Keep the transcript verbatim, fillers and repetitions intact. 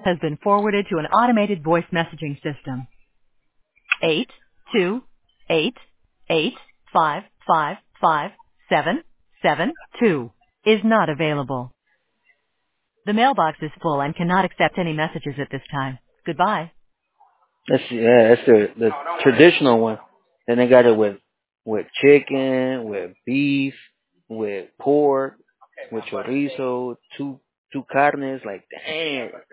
has been forwarded to an automated voice messaging system. Eight two eight eight five five five seven seven two is not available. The mailbox is full and cannot accept any messages at this time. Goodbye. That's yeah, that's the the traditional one. Then they got it with with chicken, with beef, with pork, with chorizo, two two carnes. Like damn,